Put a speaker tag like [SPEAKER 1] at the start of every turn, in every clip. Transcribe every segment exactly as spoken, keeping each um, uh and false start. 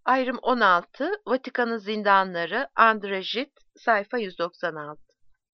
[SPEAKER 1] Ayrım on altı, Vatikan'ın zindanları, André Gide, sayfa yüz doksan altı.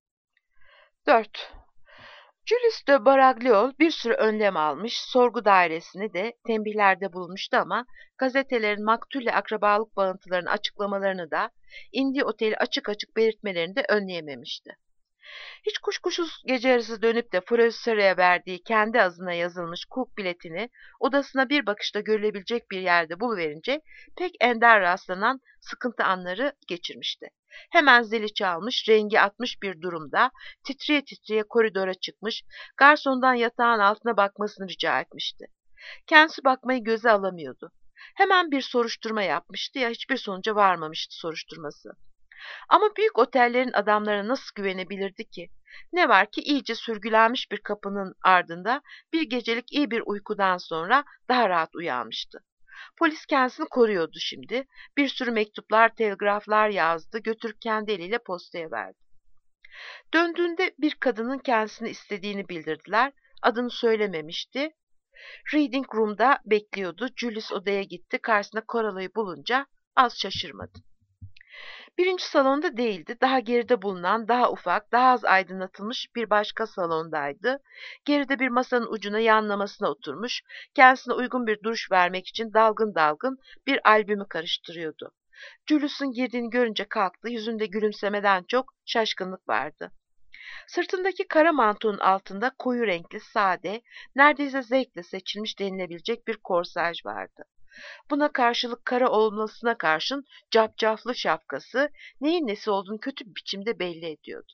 [SPEAKER 1] dört. Julius de Baragliol bir sürü önlem almış, sorgu dairesini de tembihlerde bulunmuştu ama gazetelerin maktulle akrabalık bağıntılarını açıklamalarını da indiği oteli açık açık belirtmelerini de önleyememişti. Hiç kuşkusuz gece yarısı dönüp de profesöre verdiği kendi adına yazılmış Cook biletini odasına bir bakışta görülebilecek bir yerde buluverince pek ender rastlanan sıkıntı anları geçirmişti. Hemen zili çalmış, rengi atmış bir durumda, titreye titreye koridora çıkmış, garsondan yatağın altına bakmasını rica etmişti. Kendisi bakmayı göze alamıyordu. Hemen bir soruşturma yapmıştı ya hiçbir sonuca varmamıştı soruşturması. Ama büyük otellerin adamlarına nasıl güvenebilirdi ki? Ne var ki iyice sürgülenmiş bir kapının ardında bir gecelik iyi bir uykudan sonra daha rahat uyanmıştı. Polis kendisini koruyordu şimdi. Bir sürü mektuplar, telgraflar yazdı, götürüp kendi eliyle postaya verdi. Döndüğünde bir kadının kendisini istediğini bildirdiler. Adını söylememişti. Reading Room'da bekliyordu. Julius odaya gitti. Karşısında Corala'yı bulunca az şaşırmadı. Birinci salonda değildi. Daha geride bulunan, daha ufak, daha az aydınlatılmış bir başka salondaydı. Geride bir masanın ucuna yanlamasına oturmuş, kendisine uygun bir duruş vermek için dalgın dalgın bir albümü karıştırıyordu. Julius'un girdiğini görünce kalktı, yüzünde gülümsemeden çok şaşkınlık vardı. Sırtındaki kara mantonun altında koyu renkli, sade, neredeyse zevkle seçilmiş denilebilecek bir korsaj vardı. Buna karşılık kara olmasına karşın cafcaflı şapkası neyin nesi olduğunu kötü bir biçimde belli ediyordu.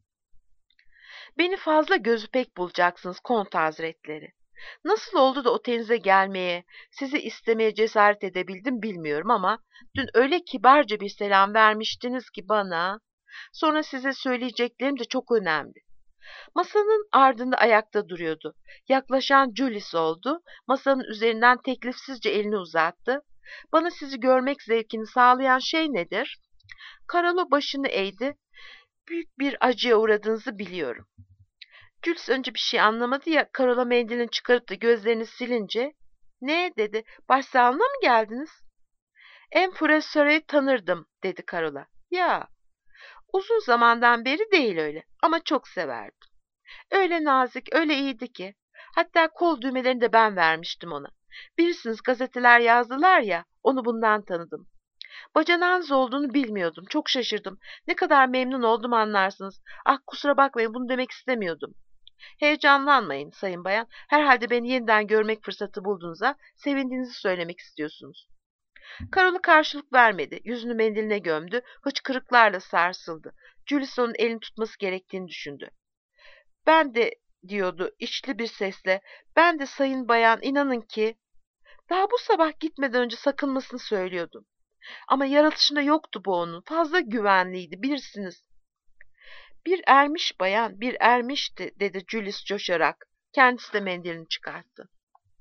[SPEAKER 1] Beni fazla gözü pek bulacaksınız Kont Hazretleri. Nasıl oldu da otelinize gelmeye, sizi istemeye cesaret edebildim bilmiyorum ama dün öyle kibarca bir selam vermiştiniz ki bana. Sonra size söyleyeceklerim de çok önemli. Masanın ardında ayakta duruyordu. Yaklaşan Julius oldu. Masanın üzerinden teklifsizce elini uzattı. Bana sizi görmek zevkini sağlayan şey nedir? Karalo başını eğdi. Büyük bir acıya uğradığınızı biliyorum. Julius önce bir şey anlamadı ya, Karalo mendilini çıkarıp da gözlerini silince, ne dedi, başsağlığına mı geldiniz? En profesörü tanırdım, dedi Karola. Ya, uzun zamandan beri değil öyle ama çok severdim. Öyle nazik, öyle iyiydi ki. Hatta kol düğmelerini de ben vermiştim ona. Bilirsiniz gazeteler yazdılar ya, onu bundan tanıdım. Bacanağınız olduğunu bilmiyordum, çok şaşırdım. Ne kadar memnun oldum anlarsınız. Ah kusura bakmayın, bunu demek istemiyordum. Heyecanlanmayın sayın bayan. Herhalde beni yeniden görmek fırsatı bulduğunuza sevindiğinizi söylemek istiyorsunuz. Karolu karşılık vermedi. Yüzünü mendiline gömdü. Hıçkırıklarla sarsıldı. Julius onun elini tutması gerektiğini düşündü. Ben de diyordu içli bir sesle. Ben de sayın bayan inanın ki. Daha bu sabah gitmeden önce sakınmasını söylüyordum. Ama yaratışında yoktu bu onun. Fazla güvenliydi bilirsiniz. Bir ermiş bayan, bir ermişti dedi Julius coşarak. Kendisi de mendilini çıkarttı.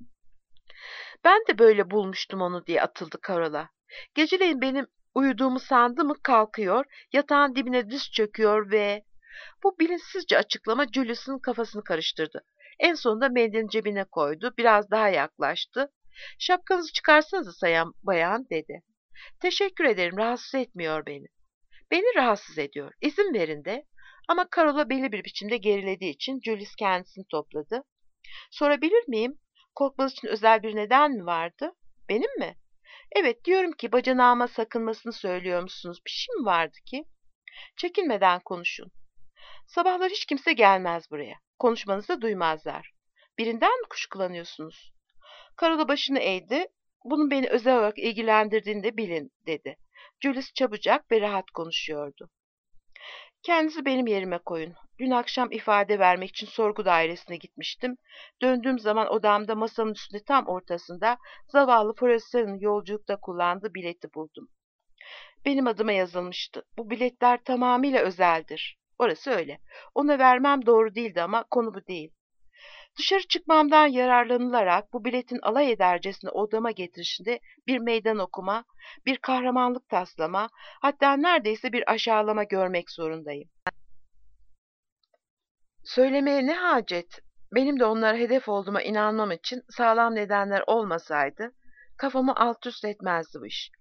[SPEAKER 1] Ben de böyle bulmuştum onu diye atıldı Karola. Geceleyin benim uyuduğumu sandı mı kalkıyor, yatağın dibine diz çöküyor ve... Bu bilinçsizce açıklama Julius'un kafasını karıştırdı. En sonunda mendilini cebine koydu, biraz daha yaklaştı. Şapkanızı çıkarsanıza sayan bayan dedi. Teşekkür ederim, rahatsız etmiyor beni. Beni rahatsız ediyor, izin verin de. Ama Karola belli bir biçimde gerilediği için Julius kendisini topladı. Sorabilir miyim? Korkmanız için özel bir neden mi vardı? Benim mi? Evet, diyorum ki bacanağıma sakınmasını söylüyormuşsunuz. Bir şey mi vardı ki? Çekinmeden konuşun. Sabahlar hiç kimse gelmez buraya. Konuşmanızı duymazlar. Birinden mi kuşkulanıyorsunuz? Karola başını eğdi. Bunun beni özel olarak ilgilendirdiğini de bilin, dedi. Julius çabucak ve rahat konuşuyordu. Kendinizi benim yerime koyun. Dün akşam ifade vermek için sorgu dairesine gitmiştim. Döndüğüm zaman odamda masanın üstünde tam ortasında zavallı profesörün yolculukta kullandığı bileti buldum. Benim adıma yazılmıştı. Bu biletler tamamıyla özeldir. Orası öyle. Ona vermem doğru değildi ama konu bu değil. Dışarı çıkmamdan yararlanılarak bu biletin alay edercesine odama getirişinde bir meydan okuma, bir kahramanlık taslama, hatta neredeyse bir aşağılama görmek zorundayım. Söylemeye ne hacet? Benim de onlara hedef olduğuma inanmam için sağlam nedenler olmasaydı kafamı alt üst etmezdi bu iş.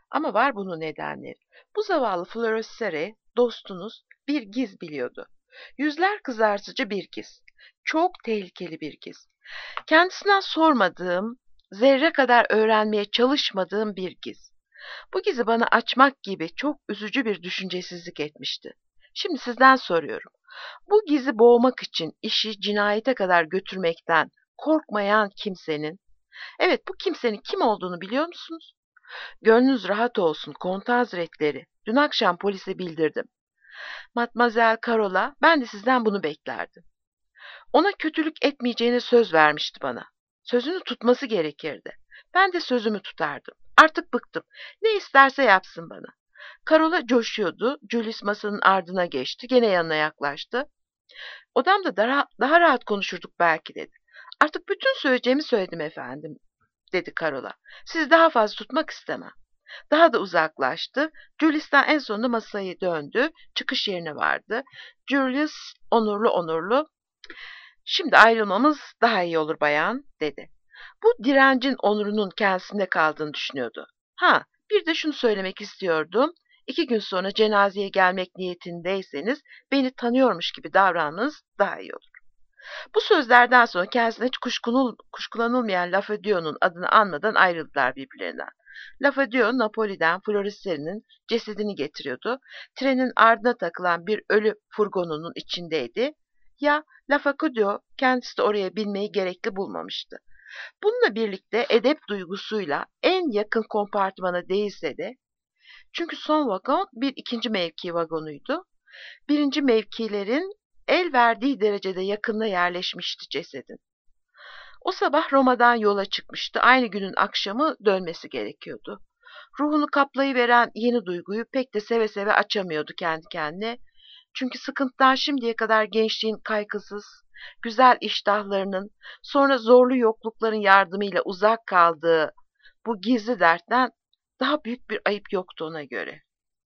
[SPEAKER 1] Ama var bunun nedenleri. Bu zavallı Florosere, dostunuz, bir giz biliyordu. Yüzler kızartıcı bir giz. Çok tehlikeli bir giz. Kendisinden sormadığım, zerre kadar öğrenmeye çalışmadığım bir giz. Bu gizi bana açmak gibi çok üzücü bir düşüncesizlik etmişti. Şimdi sizden soruyorum. Bu gizi boğmak için işi cinayete kadar götürmekten korkmayan kimsenin, evet bu kimsenin kim olduğunu biliyor musunuz? Gönlünüz rahat olsun Konta Hazretleri. Dün akşam polise bildirdim. Matmazel Karola, ben de sizden bunu beklerdim. Ona kötülük etmeyeceğine söz vermişti bana. Sözünü tutması gerekirdi. Ben de sözümü tutardım. Artık bıktım. Ne isterse yapsın bana. Karola coşuyordu. Julius masanın ardına geçti. Gene yanına yaklaştı. Odamda daha, daha rahat konuşurduk belki dedi. Artık bütün söyleyeceğimi söyledim efendim, dedi Karola. Sizi daha fazla tutmak istemem. Daha da uzaklaştı. Julius'tan en sonunda masayı döndü. Çıkış yerine vardı. Julius onurlu onurlu, şimdi ayrılmamız daha iyi olur bayan, dedi. Bu direncin onurunun kendisinde kaldığını düşünüyordu. Ha, bir de şunu söylemek istiyordum. İki gün sonra cenazeye gelmek niyetindeyseniz beni tanıyormuş gibi davranmanız daha iyi olur. Bu sözlerden sonra kendisine hiç kuşkunul, kuşkulanılmayan Lafadio'nun adını anmadan ayrıldılar birbirlerinden. Lafadio, Napoli'den Floriseri'nin cesedini getiriyordu. Trenin ardına takılan bir ölü furgonunun içindeydi. Ya Lafadio kendisi de oraya binmeyi gerekli bulmamıştı. Bununla birlikte edep duygusuyla en yakın kompartmana değilse de, çünkü son vagon bir ikinci mevki vagonuydu. Birinci mevkilerin el verdiği derecede yakınına yerleşmişti cesedin. O sabah Roma'dan yola çıkmıştı. Aynı günün akşamı dönmesi gerekiyordu. Ruhunu kaplayıveren yeni duyguyu pek de seve seve açamıyordu kendi kendine. Çünkü sıkıntıdan şimdiye kadar gençliğin kaygısız, güzel iştahlarının, sonra zorlu yoklukların yardımıyla uzak kaldığı bu gizli dertten daha büyük bir ayıp yoktu ona göre.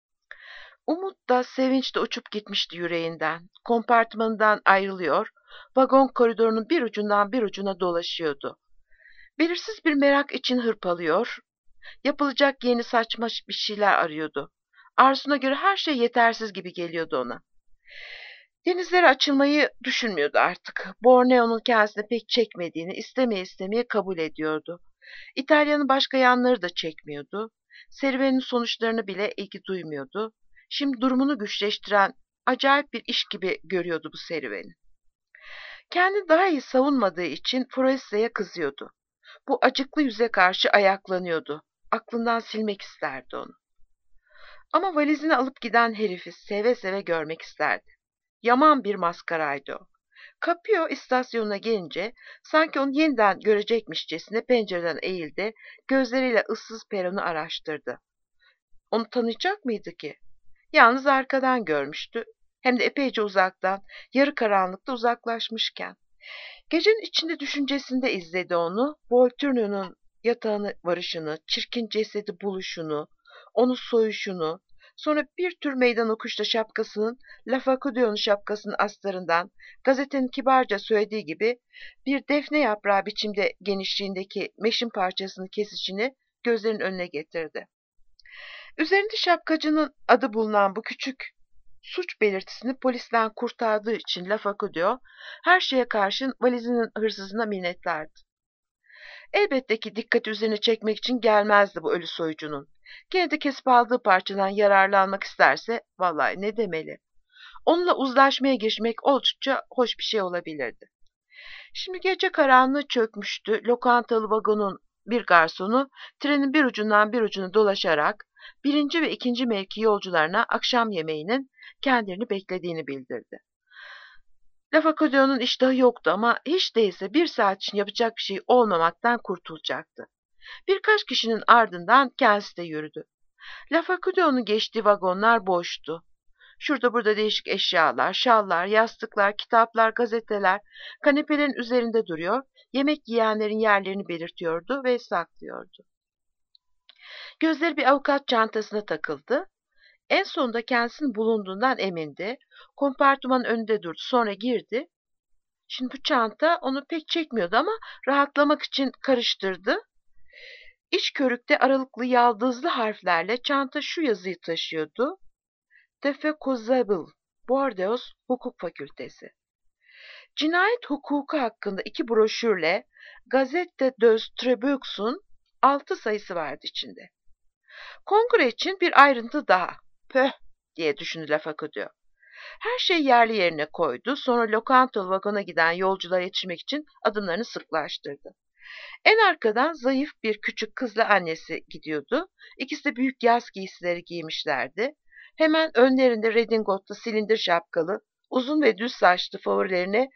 [SPEAKER 1] Umut da sevinç de uçup gitmişti yüreğinden. Kompartmanından ayrılıyor, vagon koridorunun bir ucundan bir ucuna dolaşıyordu. Belirsiz bir merak için hırpalıyor, yapılacak yeni saçma bir şeyler arıyordu. Arzusuna göre her şey yetersiz gibi geliyordu ona. Denizlere açılmayı düşünmüyordu artık. Borneo'nun kendisine pek çekmediğini istemeye istemeye kabul ediyordu. İtalya'nın başka yanları da çekmiyordu. Serüvenin sonuçlarını bile ilgi duymuyordu. Şimdi durumunu güçleştiren acayip bir iş gibi görüyordu bu serüveni. Kendini daha iyi savunmadığı için Froiset'e kızıyordu. Bu acıklı yüze karşı ayaklanıyordu. Aklından silmek isterdi onu. Ama valizini alıp giden herifi seve seve görmek isterdi. Yaman bir maskaraydı o. Capio istasyonuna gelince sanki onu yeniden görecekmişçesine pencereden eğildi, gözleriyle ıssız peronu araştırdı. Onu tanıyacak mıydı ki? Yalnız arkadan görmüştü. Hem de epeyce uzaktan, yarı karanlıkta uzaklaşmışken. Gecenin içinde düşüncesinde izledi onu, Volturno'nun yatağına varışını, çirkin cesedi buluşunu, onu soyuşunu, sonra bir tür meydan okuşta şapkasının, Lafacudio'nun şapkasının astarından, gazetenin kibarca söylediği gibi bir defne yaprağı biçimde genişliğindeki meşin parçasının kesişini gözlerinin önüne getirdi. Üzerinde şapkacının adı bulunan bu küçük suç belirtisini polisten kurtardığı için Lafacudio her şeye karşın valizinin hırsızına minnettardı. Elbette ki dikkati üzerine çekmek için gelmezdi bu ölü soyucunun. Gene de kesip aldığı parçadan yararlanmak isterse vallahi ne demeli. Onunla uzlaşmaya girişmek oldukça hoş bir şey olabilirdi. Şimdi gece karanlığı çökmüştü. Lokantalı vagonun bir garsonu trenin bir ucundan bir ucuna dolaşarak birinci ve ikinci mevki yolcularına akşam yemeğinin kendilerini beklediğini bildirdi. Lafacudio'nun iştahı yoktu ama hiç değilse bir saat için yapacak bir şey olmamaktan kurtulacaktı. Birkaç kişinin ardından kendisi de yürüdü. Lafacudio'nun geçtiği vagonlar boştu. Şurada burada değişik eşyalar, şallar, yastıklar, kitaplar, gazeteler kanepelerin üzerinde duruyor, yemek yiyenlerin yerlerini belirtiyordu ve saklıyordu. Gözleri bir avukat çantasına takıldı. En sonunda kendisinin bulunduğundan emindi. Kompartımanın önünde durdu. Sonra girdi. Şimdi bu çanta onu pek çekmiyordu ama rahatlamak için karıştırdı. İç körükte aralıklı yaldızlı harflerle çanta şu yazıyı taşıyordu: Tefekkuzable, Bordeaux Hukuk Fakültesi. Cinayet hukuku hakkında iki broşürle Gazette des Trebux'un altı sayısı vardı içinde. Kongre için bir ayrıntı daha. Pöh diye düşündü Lafakudyo. Her şey yerli yerine koydu. Sonra lokantalı vagona giden yolculara yetişmek için adımlarını sıklaştırdı. En arkadan zayıf bir küçük kızla annesi gidiyordu. İkisi de büyük yaz giysileri giymişlerdi. Hemen önlerinde redingotlu silindir şapkalı, uzun ve düz saçlı favorilerine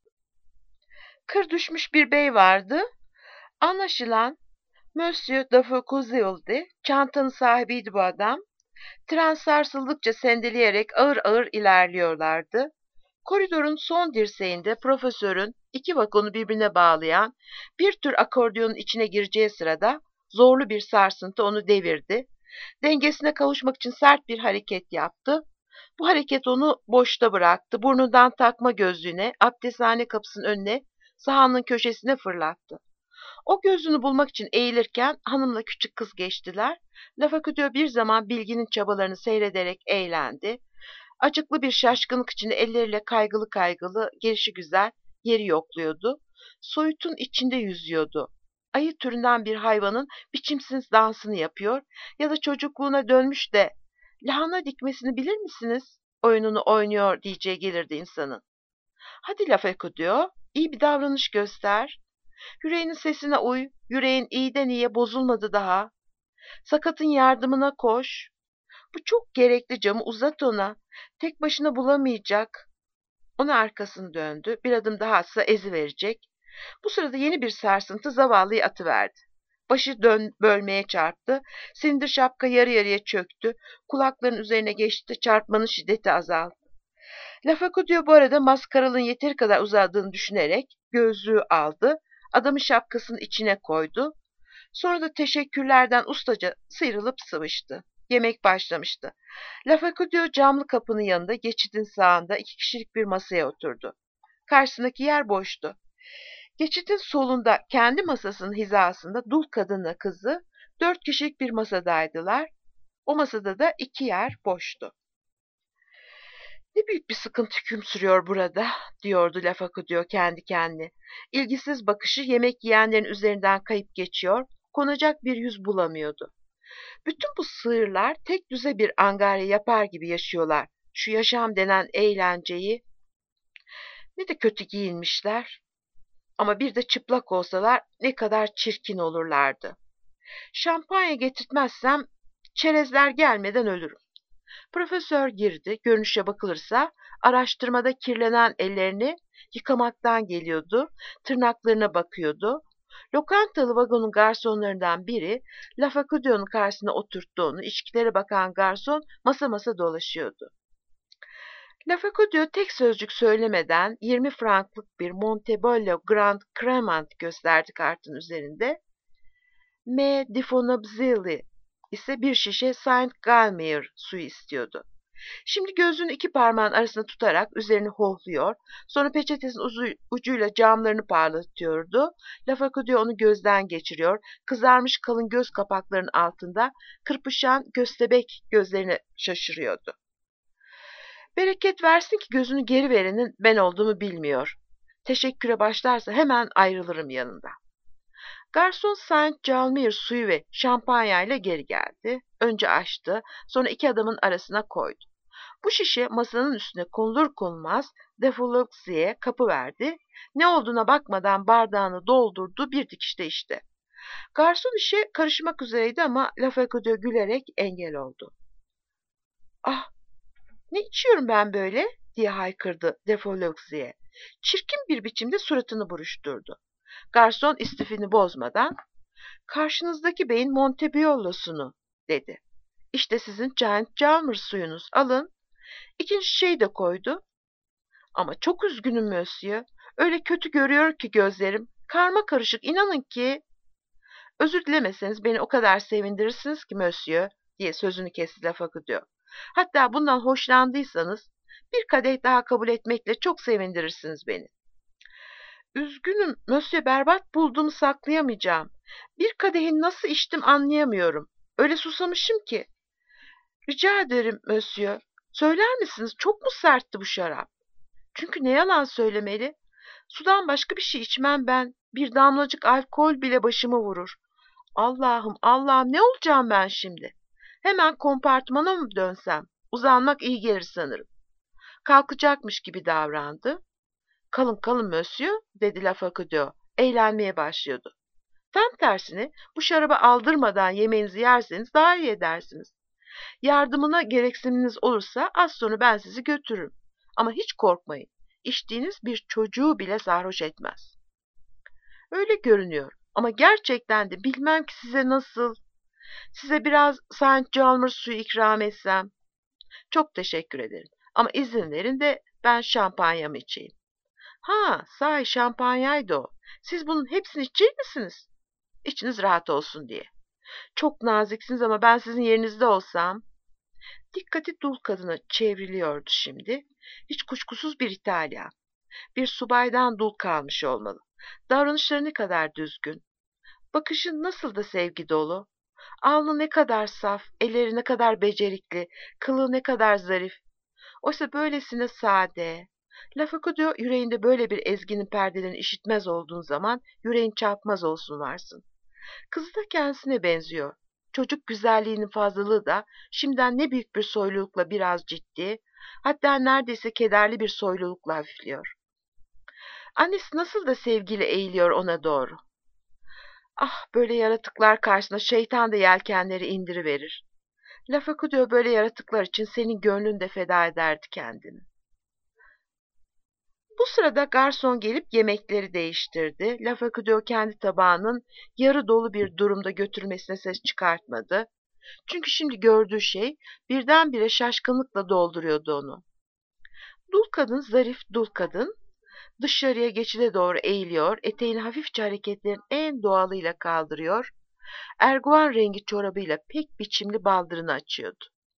[SPEAKER 1] kır düşmüş bir bey vardı. Anlaşılan Monsieur Dafocuzzi'ydi. Çantanın sahibiydi bu adam. Tren sarsıldıkça sendeleyerek ağır ağır ilerliyorlardı. Koridorun son dirseğinde profesörün iki vagonu birbirine bağlayan bir tür akordiyonun içine gireceği sırada zorlu bir sarsıntı onu devirdi. Dengesine kavuşmak için sert bir hareket yaptı. Bu hareket onu boşta bıraktı. Burnundan takma gözlüğüne, abdesthane kapısının önüne, sahanın köşesine fırlattı. O gözünü bulmak için eğilirken hanımla küçük kız geçtiler. Lafakudyo bir zaman Bilgin'in çabalarını seyrederek eğlendi. Acıklı bir şaşkınlık içinde elleriyle kaygılı kaygılı, gelişigüzel yeri yokluyordu. Soyutun içinde yüzüyordu. Ayı türünden bir hayvanın biçimsiz dansını yapıyor ya da çocukluğuna dönmüş de lahana dikmesini bilir misiniz? Oyununu oynuyor diyeceği gelirdi insanın. Hadi Lafakudyo, iyi bir davranış göster. Yüreğinin sesine uy, yüreğin iyiden iyiye bozulmadı daha. Sakatın yardımına koş. Bu çok gerekli, camı uzat ona. Tek başına bulamayacak. Ona arkasını döndü. Bir adım daha atsa eziverecek. Bu sırada yeni bir sarsıntı zavallıyı atıverdi. Başı dön bölmeye çarptı. Silindir şapka yarı yarıya çöktü. Kulakların üzerine geçti. Çarpmanın şiddeti azaldı. Lafakudyo bu arada maskaralın yeteri kadar uzadığını düşünerek gözlüğü aldı. Adamın şapkasının içine koydu. Sonra da teşekkürlerden ustaca sıyrılıp sıvıştı. Yemek başlamıştı. Lafakudyo camlı kapının yanında geçidin sağında iki kişilik bir masaya oturdu. Karşısındaki yer boştu. Geçidin solunda kendi masasının hizasında dul kadınla kızı dört kişilik bir masadaydılar. O masada da iki yer boştu. Ne büyük bir sıkıntı hüküm sürüyor burada, diyordu Lafakudyo kendi kendine. İlgisiz bakışı yemek yiyenlerin üzerinden kayıp geçiyor, konacak bir yüz bulamıyordu. Bütün bu sığırlar tek düze bir angarya yapar gibi yaşıyorlar. Şu yaşam denen eğlenceyi. Ne de kötü giyinmişler. Ama bir de çıplak olsalar ne kadar çirkin olurlardı. Şampanya getirtmezsem çerezler gelmeden ölürüm. Profesör girdi. Görünüşe bakılırsa araştırmada kirlenen ellerini yıkamaktan geliyordu. Tırnaklarına bakıyordu. Lokantalı vagonun garsonlarından biri Lafakudyo'nun karşısına oturttuğunu, içkilere bakan garson masa masa dolaşıyordu. Lafakudyo tek sözcük söylemeden yirmi franklık bir Montebello Grand Cremant gösterdi kartın üzerinde. M. Difonabzili ise bir şişe Saint Galmier suyu istiyordu. Şimdi gözünü iki parmağın arasında tutarak üzerini hohluyor, sonra peçetesinin ucuyla camlarını parlatıyordu. Lafakudyo onu gözden geçiriyor, kızarmış kalın göz kapaklarının altında kırpışan köstebek gözlerine şaşırıyordu. Bereket versin ki gözünü geri verenin ben olduğumu bilmiyor. Teşekküre başlarsa hemen ayrılırım yanında. Garson Saint Galmier suyu ve şampanyayla geri geldi. Önce açtı, sonra iki adamın arasına koydu. Bu şişe masanın üstüne konulur konulmaz Defoluxy'ye kapı verdi. Ne olduğuna bakmadan bardağını doldurdu, bir dikişte içti. Garson işe karışmak üzereydi ama Lafakudyo gülerek engel oldu. Ah, ne içiyorum ben böyle diye haykırdı Defoluxy'ye. Çirkin bir biçimde suratını buruşturdu. Garson istifini bozmadan, karşınızdaki beyin Montebello'sunu dedi. İşte sizin Giant Chalmer suyunuz, alın. İkinci şişeyi de koydu. Ama çok üzgünüm Monsieur. Öyle kötü görüyor ki gözlerim. Karma karışık, inanın ki. Özür dilemeseniz beni o kadar sevindirirsiniz ki Monsieur, diye sözünü kesti Lafakudyo. Hatta bundan hoşlandıysanız bir kadeh daha kabul etmekle çok sevindirirsiniz beni. Üzgünüm, Monsieur berbat bulduğumu saklayamayacağım. Bir kadehi nasıl içtim anlayamıyorum. Öyle susamışım ki. Rica ederim Monsieur. Söyler misiniz çok mu sertti bu şarap? Çünkü ne yalan söylemeli? Sudan başka bir şey içmem ben. Bir damlacık alkol bile başımı vurur. Allah'ım Allah'ım ne olacağım ben şimdi? Hemen kompartmana mı dönsem? Uzanmak iyi gelir sanırım. Kalkacakmış gibi davrandı. Kalın kalın Monsieur dedi Lafacadeo. Eğlenmeye başlıyordu. Tam tersine bu şarabı aldırmadan yemeğinizi yerseniz daha iyi edersiniz. Yardımına gereksiniminiz olursa az sonra ben sizi götürürüm. Ama hiç korkmayın. İçtiğiniz bir çocuğu bile sarhoş etmez. Öyle görünüyor. Ama gerçekten de bilmem ki size nasıl. Size biraz Saint Chalmers suyu ikram etsem. Çok teşekkür ederim. Ama izin verin de ben şampanyamı içeyim. Ha, sahi şampanyaydı o. Siz bunun hepsini içecek misiniz? İçiniz rahat olsun diye. Çok naziksiniz ama ben sizin yerinizde olsam. Dikkati dul kadına çevriliyordu şimdi. Hiç kuşkusuz bir İtalyan. Bir subaydan dul kalmış olmalı. Davranışları ne kadar düzgün. Bakışı nasıl da sevgi dolu. Alnı ne kadar saf, elleri ne kadar becerikli, kılığı ne kadar zarif. Oysa böylesine sade. Lafacadeo yüreğinde böyle bir ezginin perdelerini işitmez olduğun zaman yüreğin çarpmaz olsun varsın. Kızı da kendisine benziyor. Çocuk güzelliğinin fazlalığı da şimdiden ne büyük bir soylulukla biraz ciddi, hatta neredeyse kederli bir soylulukla hafifliyor. Annesi nasıl da sevgiyle eğiliyor ona doğru. Ah, böyle yaratıklar karşısında şeytan da yelkenleri indiriverir. Lafacadeo böyle yaratıklar için senin gönlün de feda ederdi kendini. Bu sırada garson gelip yemekleri değiştirdi. Lafacadeo kendi tabağının yarı dolu bir durumda götürmesine ses çıkartmadı. Çünkü şimdi gördüğü şey birdenbire şaşkınlıkla dolduruyordu onu. Dul kadın, zarif dul kadın, dışarıya geçide doğru eğiliyor, eteğini hafifçe hareketlerin en doğalıyla kaldırıyor, erguvan rengi çorabıyla pek biçimli baldırını açıyordu.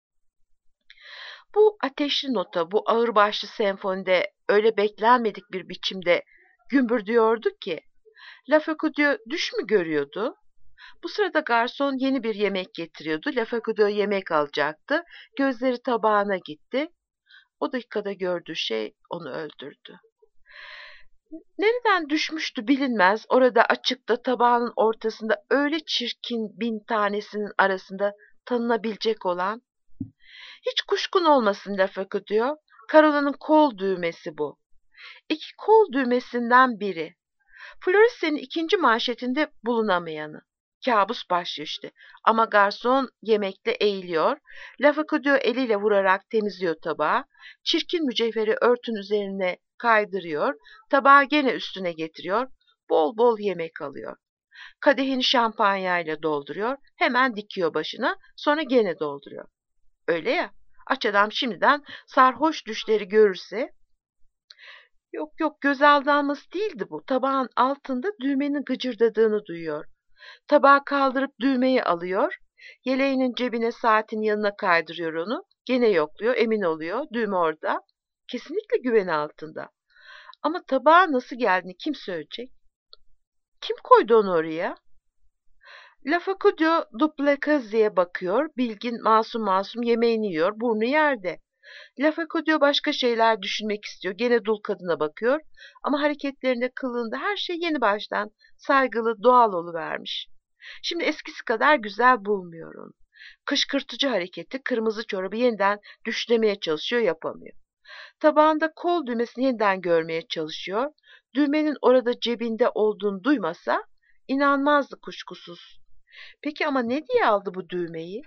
[SPEAKER 1] Bu ateşli nota, bu ağırbaşlı senfonide öyle beklenmedik bir biçimde gümbürdüyordu ki, Lafacadeo düş mü görüyordu? Bu sırada garson yeni bir yemek getiriyordu. Lafacadeo yemek alacaktı. Gözleri tabağına gitti. O dakikada gördüğü şey onu öldürdü. Nereden düşmüştü bilinmez. Orada açıkta tabağının ortasında öyle çirkin bin tanesinin arasında tanınabilecek olan. Hiç kuşkun olmasın Lafacadeo. Carola'nın kol düğmesi bu. İki kol düğmesinden biri. Florisse'nin ikinci manşetinde bulunamayanı. Kabus başlıyor işte. Ama garson yemekte eğiliyor. Lafacadeo eliyle vurarak temizliyor tabağı. Çirkin mücevheri örtün üzerine kaydırıyor. Tabağı gene üstüne getiriyor. Bol bol yemek alıyor. Kadehini şampanyayla dolduruyor. Hemen dikiyor başına. Sonra gene dolduruyor. Öyle ya. Aç adam şimdiden sarhoş düşleri görürse. Yok yok göz aldanması değildi bu. Tabağın altında düğmenin gıcırdadığını duyuyor. Tabağı kaldırıp düğmeyi alıyor. Yeleğinin cebine saatin yanına kaydırıyor onu. Gene yokluyor, emin oluyor. Düğme orada. Kesinlikle güveni altında. Ama tabağa nasıl geldiğini kim söyleyecek? Kim koydu onu oraya? Lafacadeo Duplessis bakıyor. Bilgin masum masum yemeğini yiyor. Burnu yerde. Lafacadeo başka şeyler düşünmek istiyor. Gene dul kadına bakıyor. Ama hareketlerinde, kılığında her şey yeni baştan saygılı, doğal oluvermiş. Şimdi eskisi kadar güzel bulmuyor onu. Kışkırtıcı hareketi, kırmızı çorabı yeniden düşlemeye çalışıyor, yapamıyor. Tabağında kol düğmesini yeniden görmeye çalışıyor. Düğmenin orada cebinde olduğunu duymasa inanmazdı kuşkusuz. Peki ama ne diye aldı bu düğmeyi?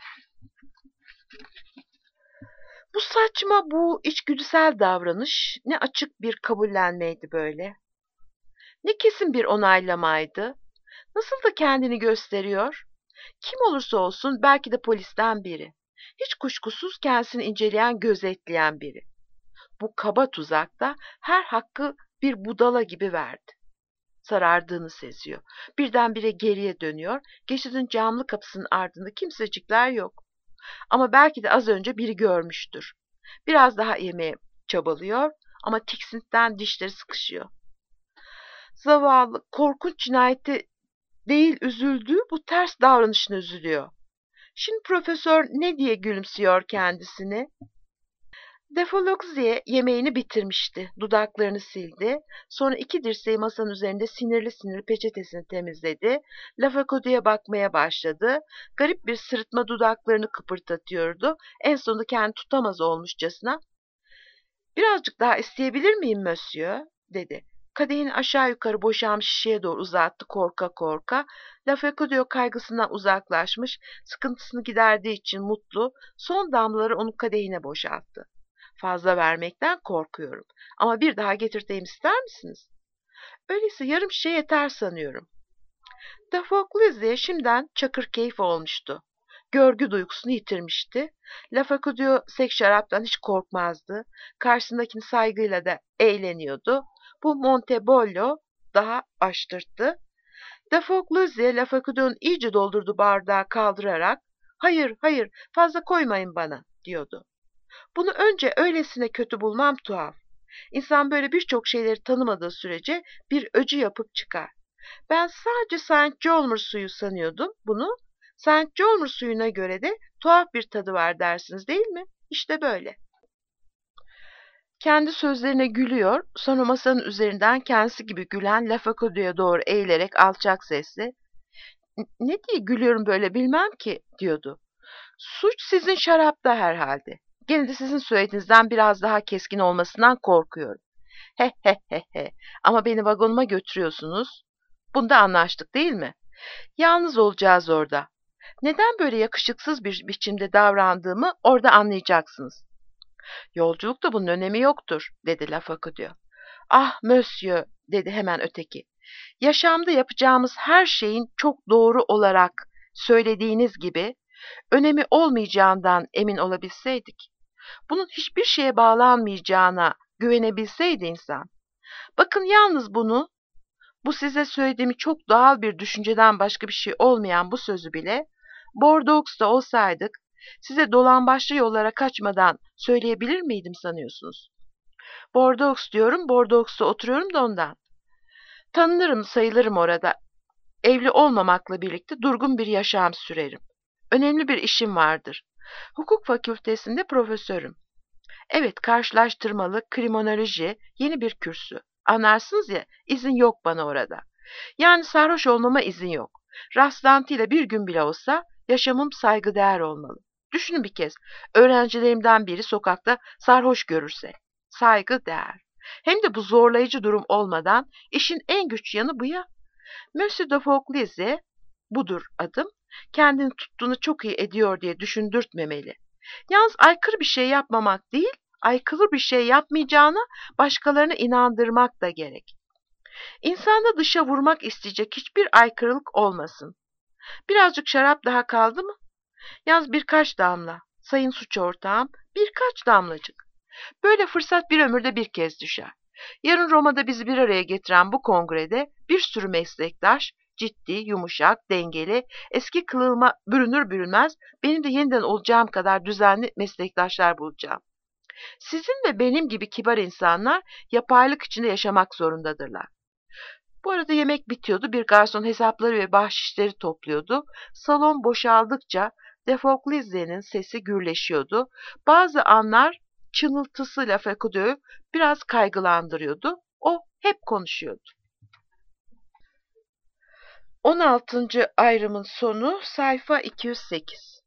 [SPEAKER 1] Bu saçma, bu içgüdüsel davranış ne açık bir kabullenmeydi böyle. Ne kesin bir onaylamaydı. Nasıl da kendini gösteriyor? Kim olursa olsun belki de polisten biri. Hiç kuşkusuz kendisini inceleyen, gözetleyen biri. Bu kaba tuzakta her hakkı bir budala gibi verdi. Sarardığını seziyor. Birdenbire geriye dönüyor. Geçidin camlı kapısının ardında kimsecikler yok. Ama belki de az önce biri görmüştür. Biraz daha yemeye çabalıyor ama tiksintiden dişleri sıkışıyor. Zavallı, korkunç cinayeti değil üzüldüğü bu ters davranışına üzülüyor. Şimdi profesör ne diye gülümsüyor kendisini? Defoluxier yemeğini bitirmişti. Dudaklarını sildi. Sonra iki dirseği masanın üzerinde sinirli sinirli peçetesini temizledi. Lafakodi'ye bakmaya başladı. Garip bir sırıtma dudaklarını kıpırdatıyordu. En sonunda kendini tutamaz olmuşçasına "Birazcık daha isteyebilir miyim monsieur?" dedi. Kadehini aşağı yukarı boşalmış şişeye doğru uzattı korka korka. Lafakodiyo kaygısından uzaklaşmış, sıkıntısını giderdiği için mutlu, son damlaları onun kadehine boşalttı. "Fazla vermekten korkuyorum. Ama bir daha getirteyim ister misiniz?" "Öyleyse yarım şişe yeter sanıyorum." Dafoklizi'ye şimdiden çakır keyif olmuştu. Görgü duygusunu yitirmişti. Lafakodiyo sek şaraptan hiç korkmazdı. Karşısındakini saygıyla da eğleniyordu. Bu Montebello daha açtırttı. Dafoklizi Lafakodiyo'nun iyice doldurduğu bardağı kaldırarak "Hayır, hayır, fazla koymayın bana." diyordu. Bunu önce öylesine kötü bulmam tuhaf. İnsan böyle birçok şeyleri tanımadığı sürece bir öcü yapıp çıkar. Ben sadece Saint Jolmer suyu sanıyordum bunu. Saint Jolmer suyuna göre de tuhaf bir tadı var dersiniz değil mi? İşte böyle. Kendi sözlerine gülüyor, sonra masanın üzerinden kendisi gibi gülen Lafakodi'ye doğru eğilerek alçak sesle "Ne diye gülüyorum böyle bilmem ki." diyordu. "Suç sizin şarapta herhalde. Gene de sizin söylediğinizden biraz daha keskin olmasından korkuyorum. He he he he. Ama beni vagonuma götürüyorsunuz. Bunda anlaştık değil mi? Yalnız olacağız orada. Neden böyle yakışıksız bir biçimde davrandığımı orada anlayacaksınız." "Yolculukta bunun önemi yoktur," dedi Lafakodiyo. "Ah monsieur," dedi hemen öteki. "Yaşamda yapacağımız her şeyin çok doğru olarak söylediğiniz gibi önemi olmayacağından emin olabilseydik, bunun hiçbir şeye bağlanmayacağına güvenebilseydi insan. Bakın yalnız bunu, bu size söylediğimi çok doğal bir düşünceden başka bir şey olmayan bu sözü bile Bordeaux'ta olsaydık size dolambaçlı yollara kaçmadan söyleyebilir miydim sanıyorsunuz? Bordeaux diyorum, Bordeaux'ta oturuyorum da ondan. Tanınırım sayılırım orada. Evli olmamakla birlikte durgun bir yaşam sürerim. Önemli bir işim vardır. Hukuk fakültesinde profesörüm. Evet, karşılaştırmalı kriminoloji yeni bir kürsü. Anlarsınız ya, izin yok bana orada. Yani sarhoş olmama izin yok. Rastlantıyla bir gün bile olsa yaşamım saygıdeğer olmalı. Düşünün bir kez, öğrencilerimden biri sokakta sarhoş görürse. Saygıdeğer. Hem de bu zorlayıcı durum olmadan işin en güç yanı bu ya. Monsieur de Fauclise, budur adım, kendini tuttuğunu çok iyi ediyor diye düşündürtmemeli. Yalnız aykırı bir şey yapmamak değil, aykırı bir şey yapmayacağına başkalarını inandırmak da gerek. İnsanda dışa vurmak isteyecek hiçbir aykırılık olmasın. Birazcık şarap daha kaldı mı? Yalnız birkaç damla. Sayın suç ortağım, birkaç damlacık. Böyle fırsat bir ömürde bir kez düşer. Yarın Roma'da bizi bir araya getiren bu kongrede bir sürü meslektaş, ciddi, yumuşak, dengeli, eski kılığıma bürünür bürünmez benim de yeniden olacağım kadar düzenli meslektaşlar bulacağım. Sizin ve benim gibi kibar insanlar yapaylık içinde yaşamak zorundadırlar. Bu arada yemek bitiyordu. Bir garson hesapları ve bahşişleri topluyordu. Salon boşaldıkça De Fauclise'nin sesi gürleşiyordu. Bazı anlar çınıltısı Lafakodiyo'yu biraz kaygılandırıyordu. O hep konuşuyordu. on altıncı ayrımın sonu sayfa iki yüz sekiz.